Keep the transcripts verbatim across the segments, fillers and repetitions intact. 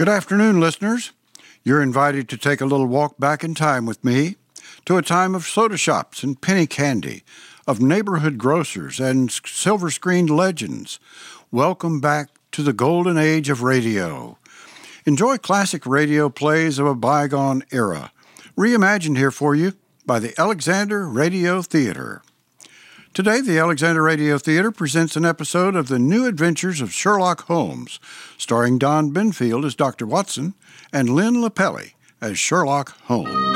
Good afternoon, listeners. You're invited to take a little walk back in time with me to a time of soda shops and penny candy, of neighborhood grocers and silver-screened legends. Welcome back to the golden age of radio. Enjoy classic radio plays of a bygone era, reimagined here for you by the Alexander Radio Theater. Today, the Alexander Radio Theater presents an episode of The New Adventures of Sherlock Holmes, starring Don Benfield as Doctor Watson and Lynn Lapelli as Sherlock Holmes.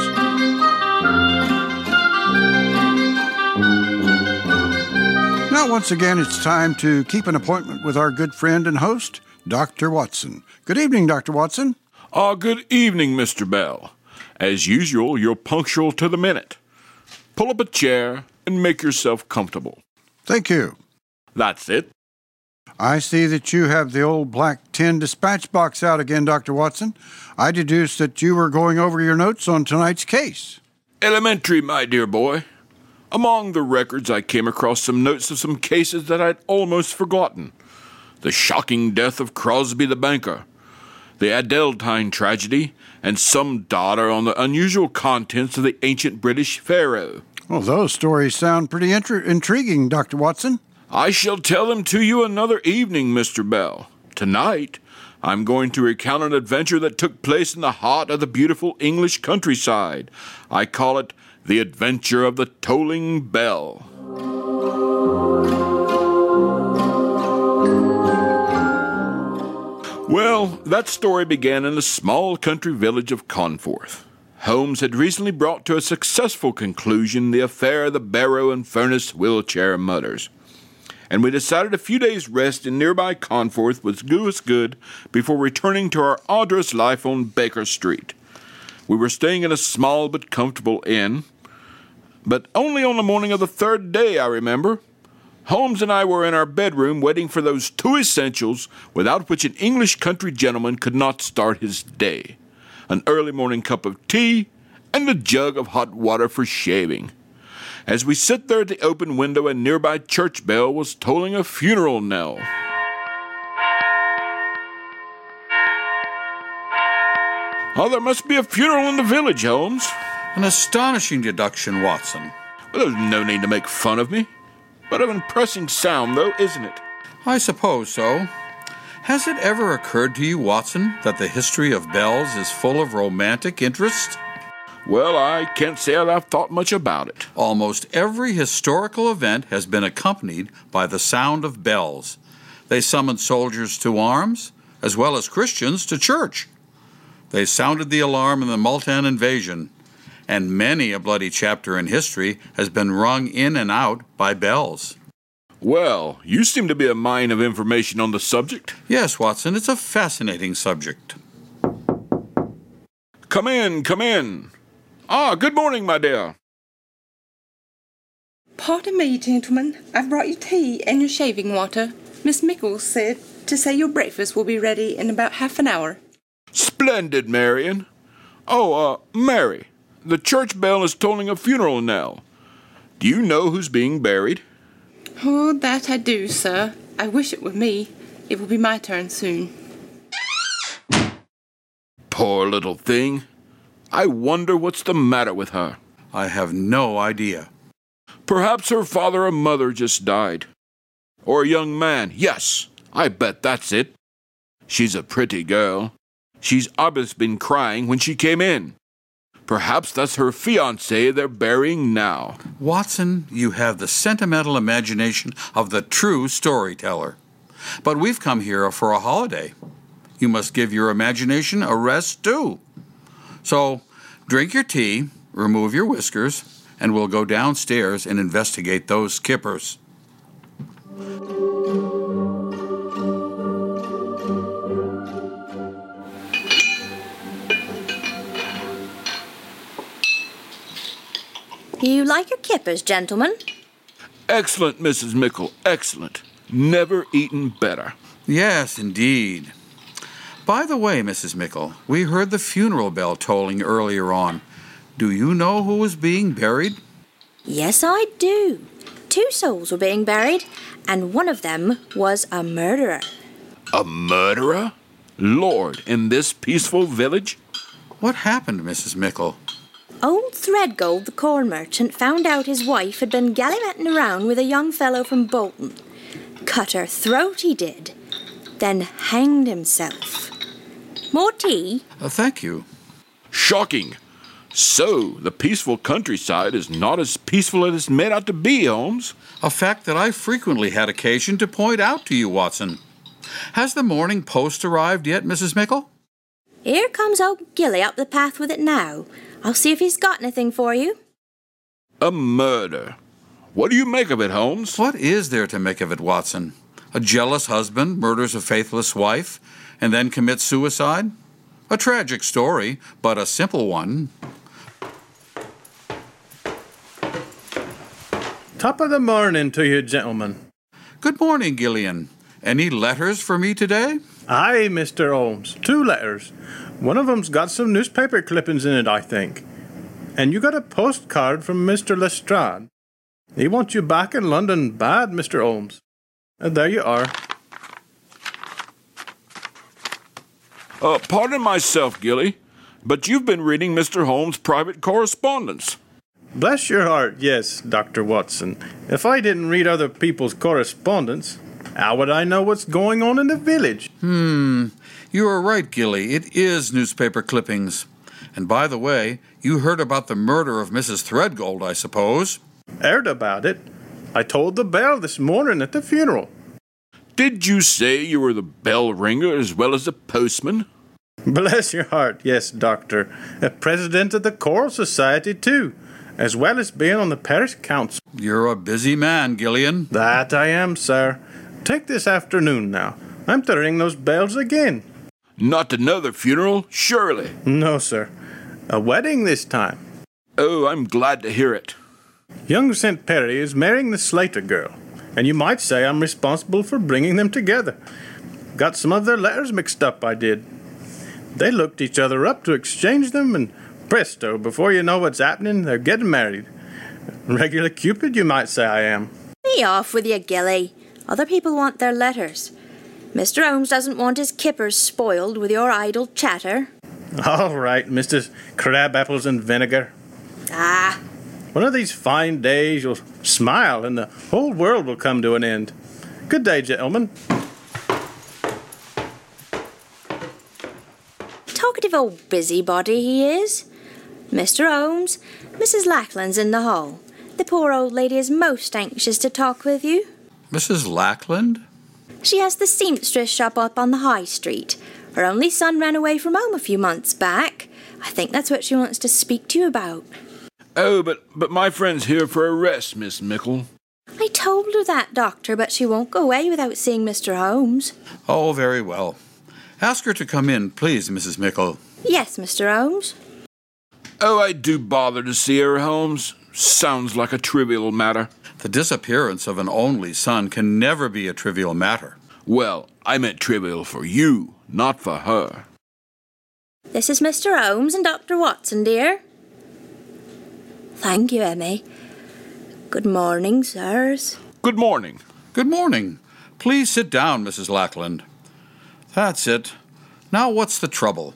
Now, once again, it's time to keep an appointment with our good friend and host, Doctor Watson. Good evening, Doctor Watson. Ah, uh, good evening, Mister Bell. As usual, you're punctual to the minute. Pull up a chair and make yourself comfortable. Thank you. That's it. I see that you have the old black tin dispatch box out again, Doctor Watson. I deduced that you were going over your notes on tonight's case. Elementary, my dear boy. Among the records, I came across some notes of some cases that I'd almost forgotten. The shocking death of Crosby the banker, the Adeldine tragedy, and some data on the unusual contents of the ancient British pharaoh. Well, those stories sound pretty intri- intriguing, Doctor Watson. I shall tell them to you another evening, Mister Bell. Tonight, I'm going to recount an adventure that took place in the heart of the beautiful English countryside. I call it The Adventure of the Tolling Bell. Well, that story began in the small country village of Conforth. Holmes had recently brought to a successful conclusion the affair of the barrow and furnace wheelchair mutters, and we decided a few days' rest in nearby Conforth was do us good before returning to our arduous life on Baker Street. We were staying in a small but comfortable inn, but only on the morning of the third day, I remember. Holmes and I were in our bedroom waiting for those two essentials without which an English country gentleman could not start his day: an early morning cup of tea and a jug of hot water for shaving. As we sit there at the open window, a nearby church bell was tolling a funeral knell. Oh, there must be a funeral in the village, Holmes. An astonishing deduction, Watson. Well, there's no need to make fun of me. But an impressive sound, though, isn't it? I suppose so. Has it ever occurred to you, Watson, that the history of bells is full of romantic interest? Well, I can't say that I've thought much about it. Almost every historical event has been accompanied by the sound of bells. They summoned soldiers to arms, as well as Christians to church. They sounded the alarm in the Multan invasion, and many a bloody chapter in history has been rung in and out by bells. Well, you seem to be a mine of information on the subject. Yes, Watson, it's a fascinating subject. Come in, come in. Ah, good morning, my dear. Pardon me, gentlemen. I've brought you tea and your shaving water. Miss Mickles said to say your breakfast will be ready in about half an hour. Splendid, Marion. Oh, uh, Mary, the church bell is tolling a funeral knell. Do you know who's being buried? Oh, that I do, sir. I wish it were me. It will be my turn soon. Poor little thing. I wonder what's the matter with her. I have no idea. Perhaps her father or mother just died. Or a young man. Yes, I bet that's it. She's a pretty girl. She's obviously been crying when she came in. Perhaps that's her fiancé they're burying now. Watson, you have the sentimental imagination of the true storyteller. But we've come here for a holiday. You must give your imagination a rest, too. So, drink your tea, remove your whiskers, and we'll go downstairs and investigate those kippers. You like your kippers, gentlemen? Excellent, Missus Mickle, excellent. Never eaten better. Yes, indeed. By the way, Missus Mickle, we heard the funeral bell tolling earlier on. Do you know who was being buried? Yes, I do. Two souls were being buried, and one of them was a murderer. A murderer? Lord, in this peaceful village? What happened, Missus Mickle? Old Threadgold, the corn merchant, found out his wife had been gallivanting around with a young fellow from Bolton. Cut her throat, he did. Then hanged himself. More tea? Uh, thank you. Shocking. So, the peaceful countryside is not as peaceful as it's made out to be, Holmes. A fact that I frequently had occasion to point out to you, Watson. Has the morning post arrived yet, Missus Mickle? Here comes old Gilly up the path with it now. I'll see if he's got anything for you. A murder. What do you make of it, Holmes? What is there to make of it, Watson? A jealous husband murders a faithless wife and then commits suicide? A tragic story, but a simple one. Top of the morning to you, gentlemen. Good morning, Gillian. Any letters for me today? Aye, Mister Holmes. Two letters. One of 'em's got some newspaper clippings in it, I think. And you got a postcard from Mister Lestrade. He wants you back in London bad, Mister Holmes. And there you are. Uh, pardon myself, Gilly, but you've been reading Mister Holmes' private correspondence. Bless your heart, yes, Doctor Watson. If I didn't read other people's correspondence, how would I know what's going on in the village? Hmm, you are right, Gilly. It is newspaper clippings. And by the way, you heard about the murder of Missus Threadgold, I suppose? Heard about it. I told the bell this morning at the funeral. Did you say you were the bell ringer as well as the postman? Bless your heart, yes, Doctor. A president of the Choral Society, too, as well as being on the parish council. You're a busy man, Gillian. That I am, sir. Take this afternoon now. I'm to ring those bells again. Not another funeral, surely. No, sir. A wedding this time. Oh, I'm glad to hear it. Young Saint Perry is marrying the Slater girl, and you might say I'm responsible for bringing them together. Got some of their letters mixed up, I did. They looked each other up to exchange them, and presto, before you know what's happening, they're getting married. Regular Cupid, you might say I am. Be off with you, Gilly. Other people want their letters. Mister Holmes doesn't want his kippers spoiled with your idle chatter. All right, Missus Crabapples and Vinegar. Ah, One of these fine days you'll smile and the whole world will come to an end. Good day, gentlemen. talkative old busybody he is. Mister Holmes, Missus Lackland's in the hall. The poor old lady is most anxious to talk with you. Missus Lackland? She has the seamstress shop up on the High Street. Her only son ran away from home a few months back. I think that's what she wants to speak to you about. Oh, but, but my friend's here for a rest, Miss Mickle. I told her that, Doctor, but she won't go away without seeing Mister Holmes. Oh, very well. Ask her to come in, please, Missus Mickle. Yes, Mister Holmes. Oh, I do bother to see her, Holmes. Sounds like a trivial matter. The disappearance of an only son can never be a trivial matter. Well, I meant trivial for you, not for her. This is Mister Holmes and Doctor Watson, dear. Thank you, Emmy. Good morning, sirs. Good morning. Good morning. Please sit down, Missus Lackland. That's it. Now what's the trouble?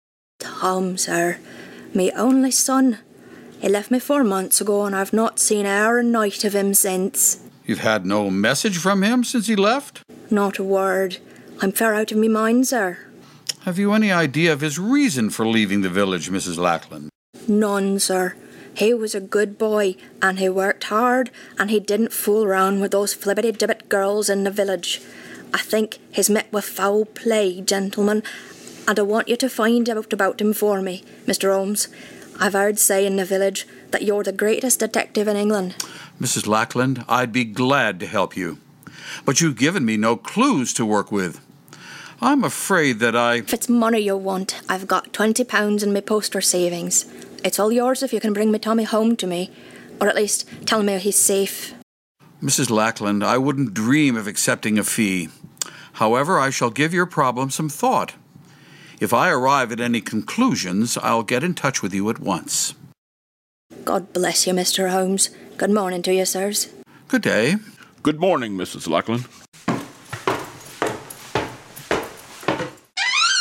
Tom, sir. Me only son. He left me four months ago and I've not seen hour and night of him since. You've had no message from him since he left? Not a word. I'm fair out of me mind, sir. Have you any idea of his reason for leaving the village, Missus Lackland? None, sir. He was a good boy, and he worked hard, and he didn't fool round with those flibbity-dibbit girls in the village. I think he's met with foul play, gentlemen, and I want you to find out about him for me, Mister Holmes. I've heard say in the village that you're the greatest detective in England. Missus Lackland, I'd be glad to help you. But you've given me no clues to work with. I'm afraid that I... If it's money you want, I've got twenty pounds in my poster savings. It's all yours if you can bring me Tommy home to me, or at least tell me he's safe. Missus Lackland, I wouldn't dream of accepting a fee. However, I shall give your problem some thought. If I arrive at any conclusions, I'll get in touch with you at once. God bless you, Mister Holmes. Good morning to you, sirs. Good day. Good morning, Missus Lackland.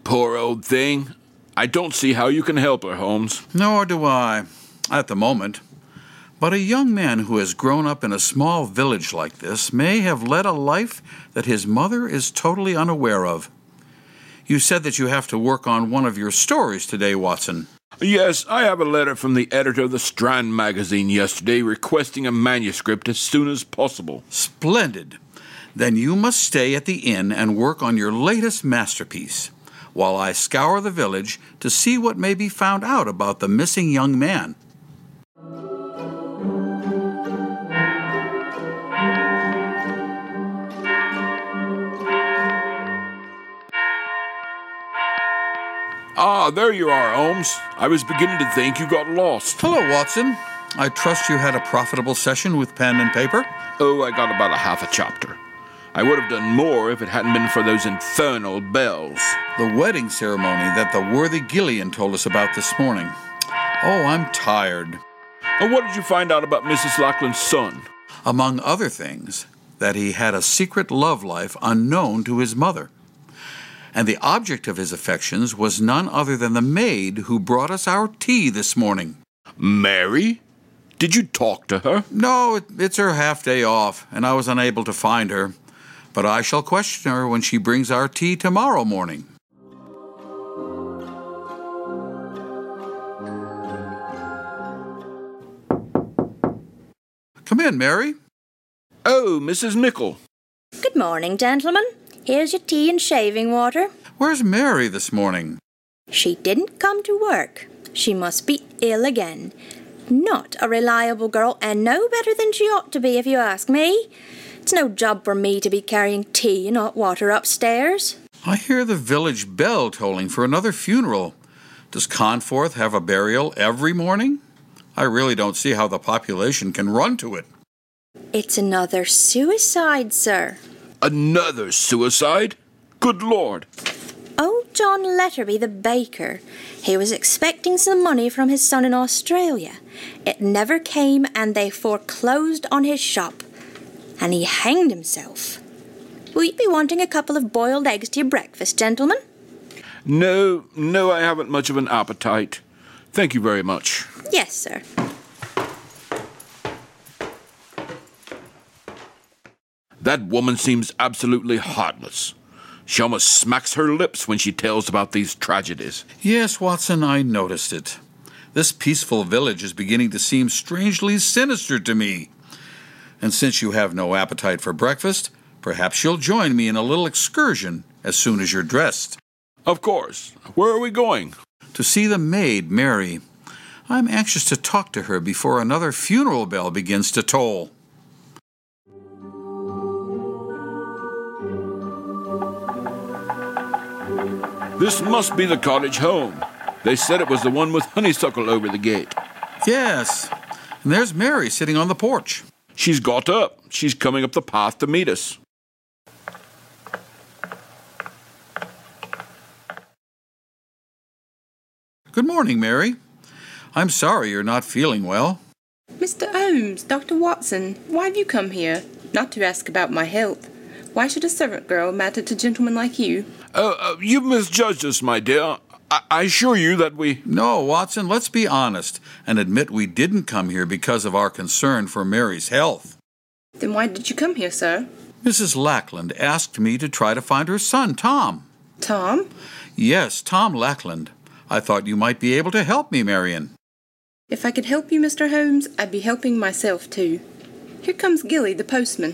Poor old thing. I don't see how you can help her, Holmes. Nor do I, at the moment. But a young man who has grown up in a small village like this may have led a life that his mother is totally unaware of. You said that you have to work on one of your stories today, Watson. Yes, I have a letter from the editor of the Strand magazine yesterday requesting a manuscript as soon as possible. Splendid. Then you must stay at the inn and work on your latest masterpiece, while I scour the village to see what may be found out about the missing young man. Ah, there you are, Holmes. I was beginning to think you got lost. Hello, Watson. I trust you had a profitable session with pen and paper? Oh, I got about a half a chapter. I would have done more if it hadn't been for those infernal bells. The wedding ceremony that the worthy Gillian told us about this morning. Oh, I'm tired. And what did you find out about Missus Lackland's son? Among other things, that he had a secret love life unknown to his mother. And the object of his affections was none other than the maid who brought us our tea this morning. Mary? Did you talk to her? No, it, it's her half-day off, and I was unable to find her. But I shall question her when she brings our tea tomorrow morning. Come in, Mary. Oh, Missus Mickle. Good morning, gentlemen. Here's your tea and shaving water. Where's Mary this morning? She didn't come to work. She must be ill again. Not a reliable girl, and no better than she ought to be, if you ask me. It's no job for me to be carrying tea and hot water upstairs. I hear the village bell tolling for another funeral. Does Conforth have a burial every morning? I really don't see how the population can run to it. It's another suicide, sir. Another suicide? Good Lord. Old John Letterby, the baker. He was expecting some money from his son in Australia. It never came, and they foreclosed on his shop. And he hanged himself. Will you be wanting a couple of boiled eggs to your breakfast, gentlemen? No, no, I haven't much of an appetite. Thank you very much. Yes, sir. That woman seems absolutely heartless. She almost smacks her lips when she tells about these tragedies. Yes, Watson, I noticed it. This peaceful village is beginning to seem strangely sinister to me. And since you have no appetite for breakfast, perhaps you'll join me in a little excursion as soon as you're dressed. Of course. Where are we going? To see the maid, Mary. I'm anxious to talk to her before another funeral bell begins to toll. This must be the cottage home. They said it was the one with honeysuckle over the gate. Yes, and there's Mary sitting on the porch. She's got up. She's coming up the path to meet us. Good morning, Mary. I'm sorry you're not feeling well. Mister Holmes, Doctor Watson, why have you come here? Not to ask about my health. Why should a servant girl matter to gentlemen like you? Uh, uh, you've misjudged us, my dear. I-, I assure you that we... No, Watson, let's be honest and admit we didn't come here because of our concern for Mary's health. Then why did you come here, sir? Missus Lackland asked me to try to find her son, Tom. Tom? Yes, Tom Lackland. I thought you might be able to help me, Marion. If I could help you, Mister Holmes, I'd be helping myself, too. Here comes Gilly, the postman.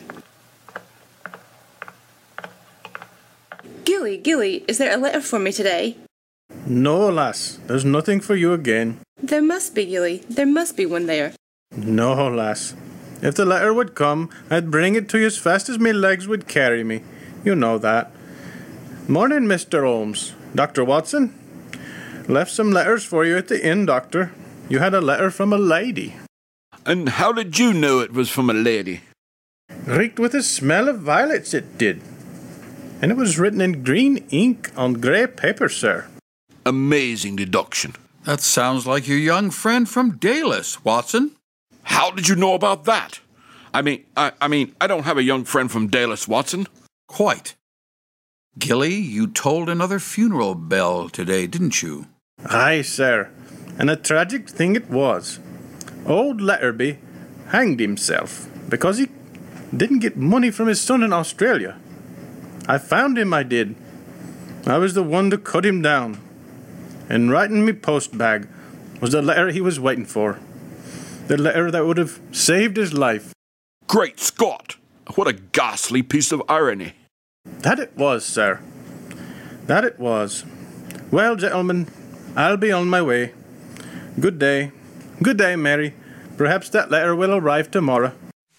Gilly, Gilly, is there a letter for me today? No, lass, there's nothing for you again. There must be, Gilly. There must be one there. No, lass. If the letter would come, I'd bring it to you as fast as me legs would carry me. You know that. Morning, Mister Holmes. Doctor Watson? Left some letters for you at the inn, Doctor. You had a letter from a lady. And how did you know it was from a lady? Reeked with the smell of violets, it did. And it was written in green ink on grey paper, sir. Amazing deduction. That sounds like your young friend from Dallas, Watson. How did you know about that? I mean, I, I mean, I don't have a young friend from Dallas, Watson. Quite. Gilly, you tolled another funeral bell today, didn't you? Aye, sir, and a tragic thing it was. Old Letterby hanged himself because he didn't get money from his son in Australia. I found him, I did. I was the one to cut him down. And right in me post bag was the letter he was waiting for. The letter that would have saved his life. Great Scott! What a ghastly piece of irony. That it was, sir. That it was. Well, gentlemen, I'll be on my way. Good day. Good day, Mary. Perhaps that letter will arrive tomorrow.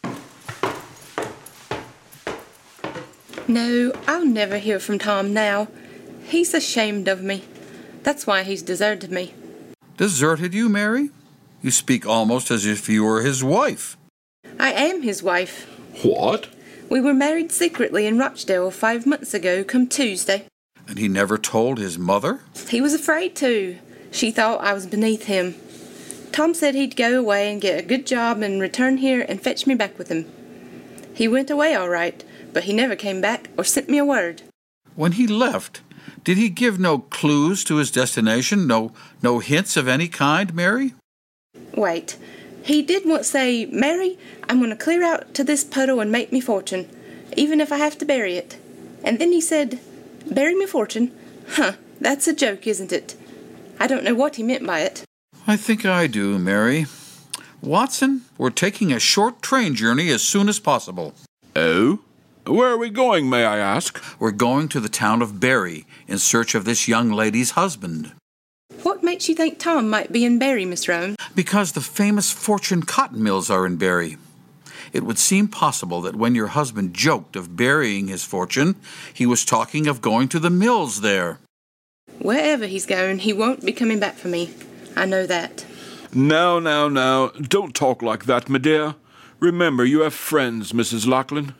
No, I'll never hear from Tom now. He's ashamed of me. That's why he's deserted me. Deserted you, Mary? You speak almost as if you were his wife. I am his wife. What? We were married secretly in Rochdale five months ago, come Tuesday. And he never told his mother? He was afraid to. She thought I was beneath him. Tom said he'd go away and get a good job and return here and fetch me back with him. He went away all right, but he never came back or sent me a word. When he left, did he give no clues to his destination, no no hints of any kind, Mary? Wait. He did once say, Mary, I'm going to clear out to this puddle and make me fortune, even if I have to bury it. And then he said, bury me fortune? Huh, that's a joke, isn't it? I don't know what he meant by it. I think I do, Mary. Watson, we're taking a short train journey as soon as possible. Oh? Where are we going, may I ask? We're going to the town of Bury in search of this young lady's husband. What makes you think Tom might be in Bury, Miss Roan? Because the famous Fortune cotton mills are in Bury. It would seem possible that when your husband joked of burying his fortune, he was talking of going to the mills there. Wherever he's going, he won't be coming back for me. I know that. Now, now, now, don't talk like that, my dear. Remember, you have friends, Missus Lachlan.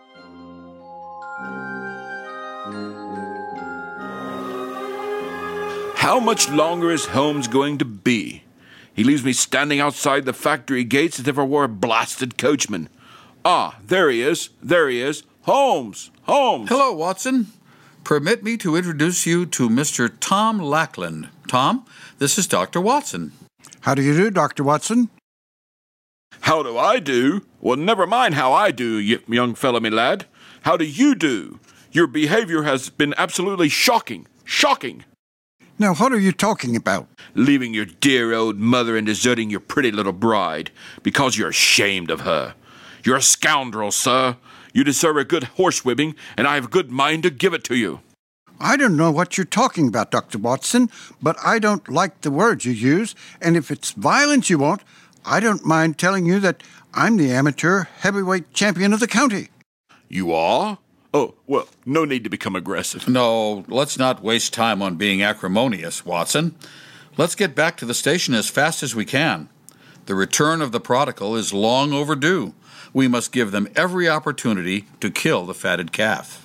How much longer is Holmes going to be? He leaves me standing outside the factory gates as if I were a blasted coachman. Ah, there he is, there he is. Holmes! Holmes! Hello, Watson. Permit me to introduce you to Mister Tom Lackland. Tom, this is Doctor Watson. How do you do, Doctor Watson? How do I do? Well, never mind how I do, young fellow, me lad. How do you do? Your behavior has been absolutely shocking. Shocking! Now, what are you talking about? Leaving your dear old mother and deserting your pretty little bride because you're ashamed of her. You're a scoundrel, sir. You deserve a good horsewhipping, and I have a good mind to give it to you. I don't know what you're talking about, Doctor Watson, but I don't like the words you use, and if it's violence you want, I don't mind telling you that I'm the amateur heavyweight champion of the county. You are? Oh, well, no need to become aggressive. No, let's not waste time on being acrimonious, Watson. Let's get back to the station as fast as we can. The return of the prodigal is long overdue. We must give them every opportunity to kill the fatted calf.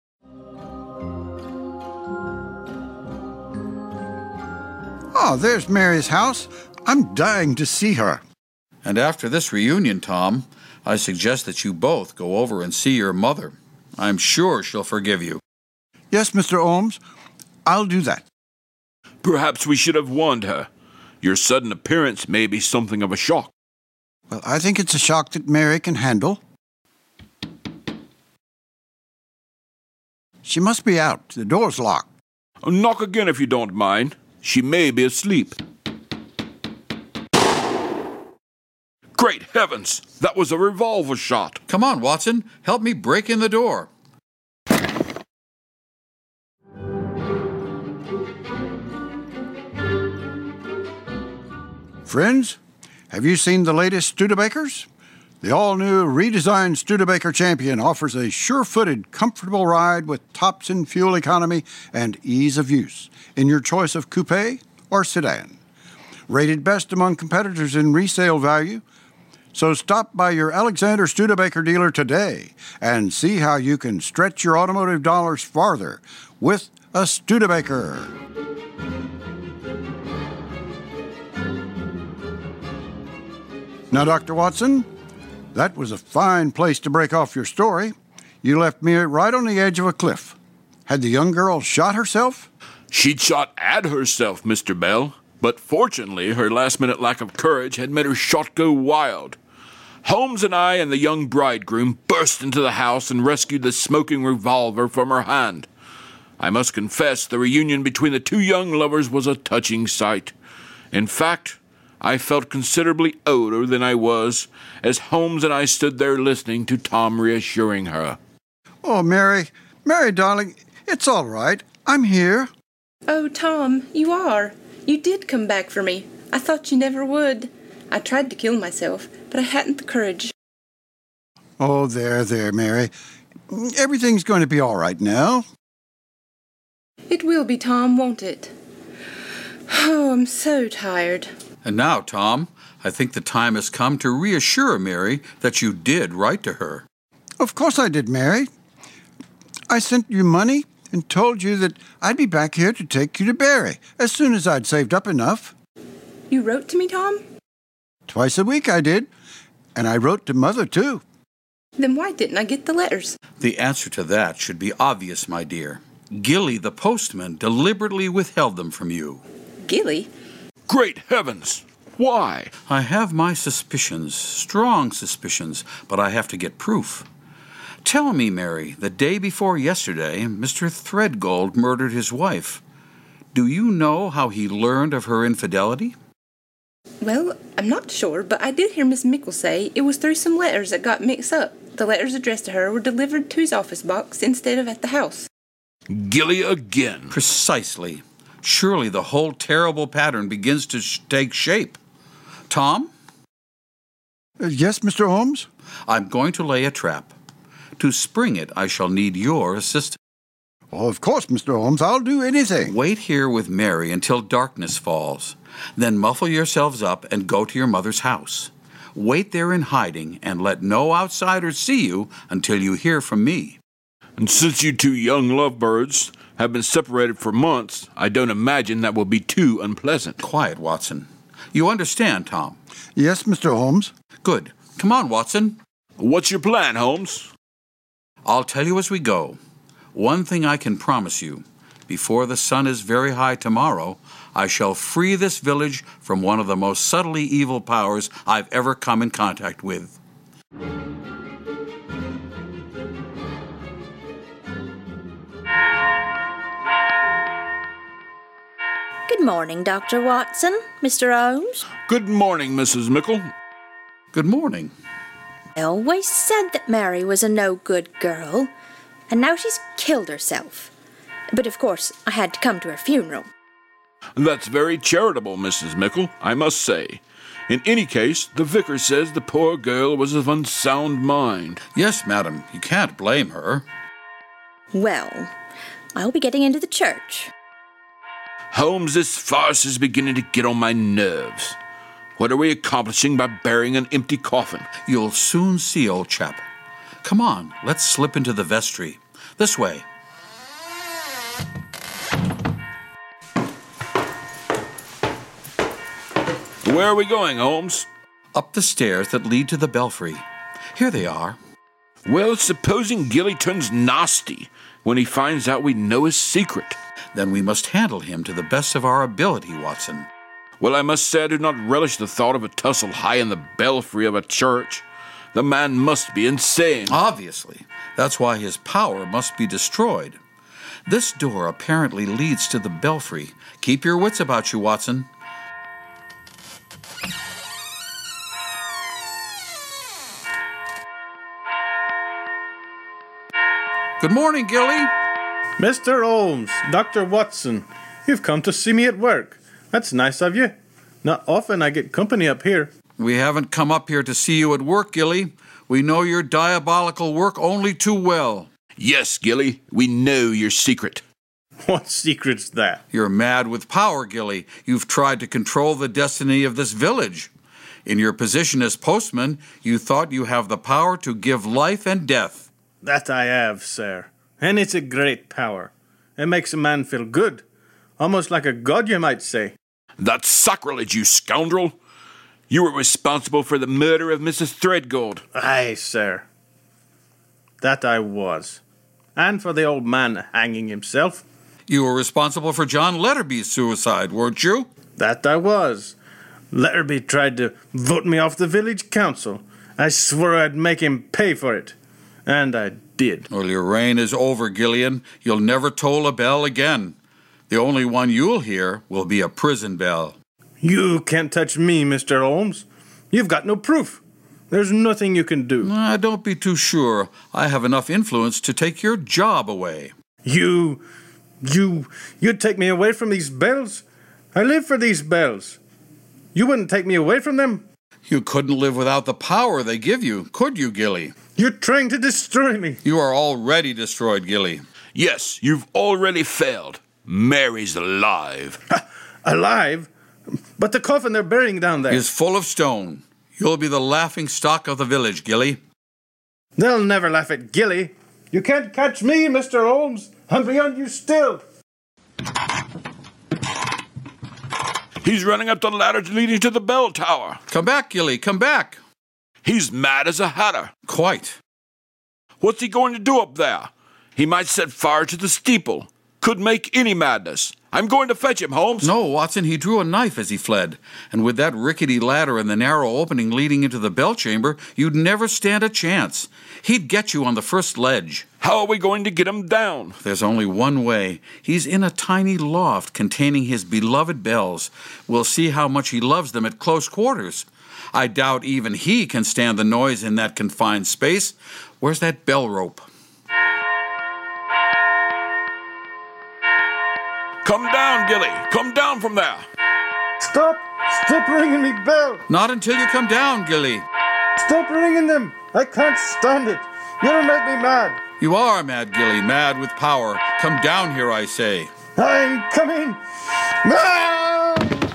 Oh, there's Mary's house. I'm dying to see her. And after this reunion, Tom, I suggest that you both go over and see your mother. I'm sure she'll forgive you. Yes, Mister Holmes, I'll do that. Perhaps we should have warned her. Your sudden appearance may be something of a shock. Well, I think it's a shock that Mary can handle. She must be out. The door's locked. Knock again if you don't mind. She may be asleep. Great heavens! That was a revolver shot. Come on, Watson. Help me break in the door. Friends, have you seen the latest Studebakers? The all-new redesigned Studebaker Champion offers a sure-footed, comfortable ride with tops in fuel economy and ease of use in your choice of coupe or sedan. Rated best among competitors in resale value, so stop by your Alexander Studebaker dealer today and see how you can stretch your automotive dollars farther with a Studebaker. Now, Doctor Watson, that was a fine place to break off your story. You left me right on the edge of a cliff. Had the young girl shot herself? She'd shot at herself, Mister Bell, but fortunately her last-minute lack of courage had made her shot go wild. Holmes and I and the young bridegroom burst into the house and rescued the smoking revolver from her hand. I must confess the reunion between the two young lovers was a touching sight. In fact, I felt considerably older than I was as Holmes and I stood there listening to Tom reassuring her. Oh, Mary, Mary, darling, it's all right. I'm here. Oh, Tom, you are. You did come back for me. I thought you never would. I tried to kill myself, but I hadn't the courage. Oh, there, there, Mary. Everything's going to be all right now. It will be, Tom, won't it? Oh, I'm so tired. And now, Tom, I think the time has come to reassure Mary that you did write to her. Of course I did, Mary. I sent you money and told you that I'd be back here to take you to Barry as soon as I'd saved up enough. You wrote to me, Tom? Twice a week I did, and I wrote to Mother, too. Then why didn't I get the letters? The answer to that should be obvious, my dear. Gilly, the postman, deliberately withheld them from you. Gilly? Great heavens! Why? I have my suspicions, strong suspicions, but I have to get proof. Tell me, Mary, the day before yesterday, Mister Threadgold murdered his wife. Do you know how he learned of her infidelity? Well, I'm not sure, but I did hear Miss Mickle say it was through some letters that got mixed up. The letters addressed to her were delivered to his office box instead of at the house. Gilly again. Precisely. Surely the whole terrible pattern begins to sh- take shape. Tom? Uh, yes, Mister Holmes? I'm going to lay a trap. To spring it, I shall need your assistance. Oh, of course, Mister Holmes. I'll do anything. Wait here with Mary until darkness falls. Then muffle yourselves up and go to your mother's house. Wait there in hiding and let no outsiders see you until you hear from me. And since you two young lovebirds have been separated for months, I don't imagine that will be too unpleasant. Quiet, Watson. You understand, Tom? Yes, Mister Holmes. Good. Come on, Watson. What's your plan, Holmes? I'll tell you as we go. One thing I can promise you. Before the sun is very high tomorrow, I shall free this village from one of the most subtly evil powers I've ever come in contact with. Good morning, Doctor Watson, Mister Holmes. Good morning, Missus Mickle. Good morning. I always said that Mary was a no-good girl, and now she's killed herself. But of course, I had to come to her funeral. That's very charitable, Missus Mickle, I must say. In any case, the vicar says the poor girl was of unsound mind. Yes, madam, you can't blame her. Well, I'll be getting into the church. Holmes, this farce is beginning to get on my nerves. What are we accomplishing by burying an empty coffin? You'll soon see, old chap. Come on, let's slip into the vestry. This way. Where are we going, Holmes? Up the stairs that lead to the belfry. Here they are. Well, supposing Gilly turns nasty when he finds out we know his secret. Then we must handle him to the best of our ability, Watson. Well, I must say I do not relish the thought of a tussle high in the belfry of a church. The man must be insane. Obviously. That's why his power must be destroyed. This door apparently leads to the belfry. Keep your wits about you, Watson. Good morning, Gilly. Mister Holmes, Doctor Watson, you've come to see me at work. That's nice of you. Not often I get company up here. We haven't come up here to see you at work, Gilly. We know your diabolical work only too well. Yes, Gilly, we know your secret. What secret's that? You're mad with power, Gilly. You've tried to control the destiny of this village. In your position as postman, you thought you have the power to give life and death. That I have, sir. And it's a great power. It makes a man feel good. Almost like a god, you might say. That's sacrilege, you scoundrel. You were responsible for the murder of Missus Threadgold. Aye, sir. That I was. and for the old man hanging himself. You were responsible for John Letterby's suicide, weren't you? That I was. Letterby tried to vote me off the village council. I swore I'd make him pay for it. And I did. Well, your reign is over, Gillian. You'll never toll a bell again. The only one you'll hear will be a prison bell. You can't touch me, Mister Holmes. You've got no proof. There's nothing you can do. Uh, don't be too sure. I have enough influence to take your job away. You... you... you'd take me away from these bells? I live for these bells. You wouldn't take me away from them? You couldn't live without the power they give you, could you, Gilly? You're trying to destroy me. You are already destroyed, Gilly. Yes, you've already failed. Mary's alive. Alive? But the coffin they're burying down there is full of stone. You'll be the laughing stock of the village, Gilly. They'll never laugh at Gilly. You can't catch me, Mister Holmes. I'm beyond you still. He's running up the ladder leading to the bell tower. Come back, Gilly, come back. He's mad as a hatter. Quite. What's he going to do up there? He might set fire to the steeple. Could make any madness. I'm going to fetch him, Holmes. No, Watson, he drew a knife as he fled. And with that rickety ladder and the narrow opening leading into the bell chamber, you'd never stand a chance. He'd get you on the first ledge. How are we going to get him down? There's only one way. He's in a tiny loft containing his beloved bells. We'll see how much he loves them at close quarters. I doubt even he can stand the noise in that confined space. Where's that bell rope? Come down, Gilly. Come down from there. Stop! Stop ringing me bell! Not until you come down, Gilly. Stop ringing them! I can't stand it. You'll make me mad. You are mad, Gilly, mad with power. Come down here, I say. I'm coming. Ah!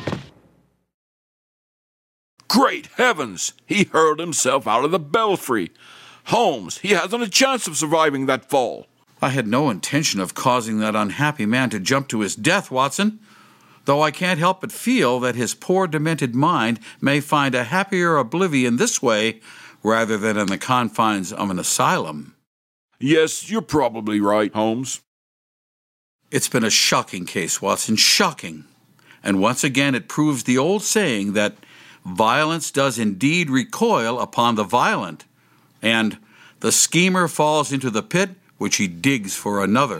Great heavens! He hurled himself out of the belfry. Holmes, he hasn't a chance of surviving that fall. I had no intention of causing that unhappy man to jump to his death, Watson, though I can't help but feel that his poor demented mind may find a happier oblivion this way rather than in the confines of an asylum. Yes, you're probably right, Holmes. It's been a shocking case, Watson, shocking. And once again it proves the old saying that violence does indeed recoil upon the violent, and the schemer falls into the pit which he digs for another.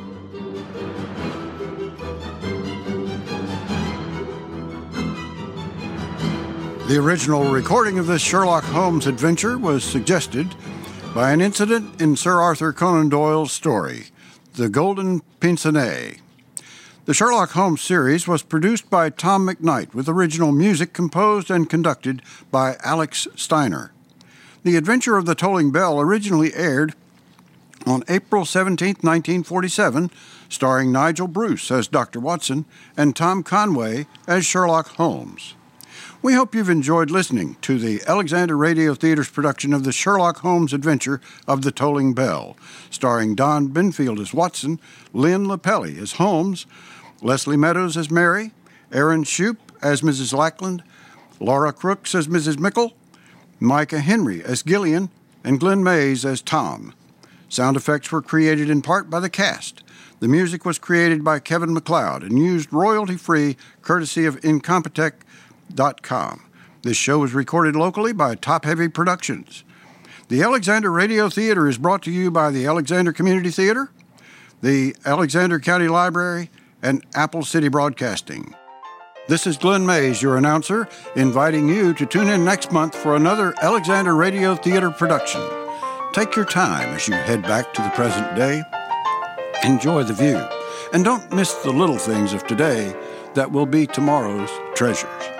The original recording of this Sherlock Holmes adventure was suggested by an incident in Sir Arthur Conan Doyle's story, The Golden Pince-Nez. The Sherlock Holmes series was produced by Tom McKnight with original music composed and conducted by Alex Steiner. The Adventure of the Tolling Bell originally aired on April seventeenth, nineteen forty-seven, starring Nigel Bruce as Doctor Watson and Tom Conway as Sherlock Holmes. We hope you've enjoyed listening to the Alexander Radio Theater's production of the Sherlock Holmes Adventure of the Tolling Bell, starring Don Benfield as Watson, Lynn Lapelli as Holmes, Leslie Meadows as Mary, Aaron Shoup as Missus Lackland, Laura Crooks as Missus Mickle, Micah Henry as Gillian, and Glenn Mays as Tom. Sound effects were created in part by the cast. The music was created by Kevin MacLeod and used royalty-free courtesy of Incompetech dot com. This show was recorded locally by Top Heavy Productions. The Alexander Radio Theater is brought to you by the Alexander Community Theater, the Alexander County Library, and Apple City Broadcasting. This is Glenn Mays, your announcer, inviting you to tune in next month for another Alexander Radio Theater production. Take your time as you head back to the present day. Enjoy the view, and don't miss the little things of today that will be tomorrow's treasures.